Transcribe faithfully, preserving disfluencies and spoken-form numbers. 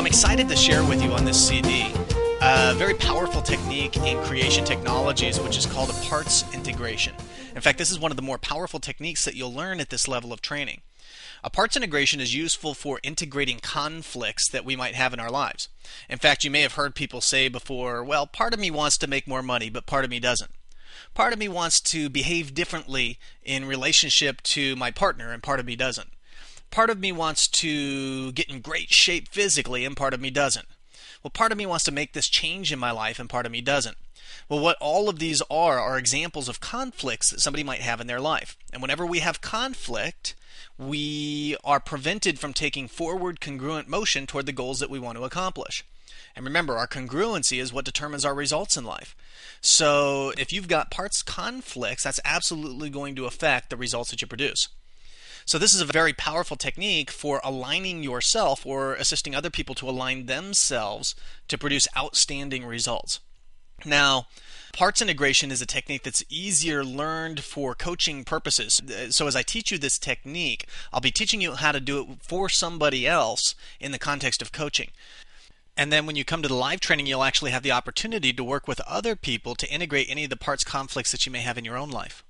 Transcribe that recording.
excited to share with you on this C D a very powerful technique in creation technologies, which is called a parts integration. In fact, this is one of the more powerful techniques that you'll learn at this level of training. A parts integration is useful for integrating conflicts that we might have in our lives. In fact, you may have heard people say before, well, part of me wants to make more money, but part of me doesn't. Part of me wants to behave differently in relationship to my partner, and part of me doesn't. Part of me wants to get in great shape physically, and part of me doesn't. Well, part of me wants to make this change in my life, and part of me doesn't. Well, what all of these are are examples of conflicts that somebody might have in their life. And whenever we have conflict, we are prevented from taking forward congruent motion toward the goals that we want to accomplish. And remember, our congruency is what determines our results in life. So if you've got parts conflicts, that's absolutely going to affect the results that you produce. So this is a very powerful technique for aligning yourself or assisting other people to align themselves to produce outstanding results. Now, parts integration is a technique that's easier learned for coaching purposes. So as I teach you this technique, I'll be teaching you how to do it for somebody else in the context of coaching. And then when you come to the live training, you'll actually have the opportunity to work with other people to integrate any of the parts conflicts that you may have in your own life.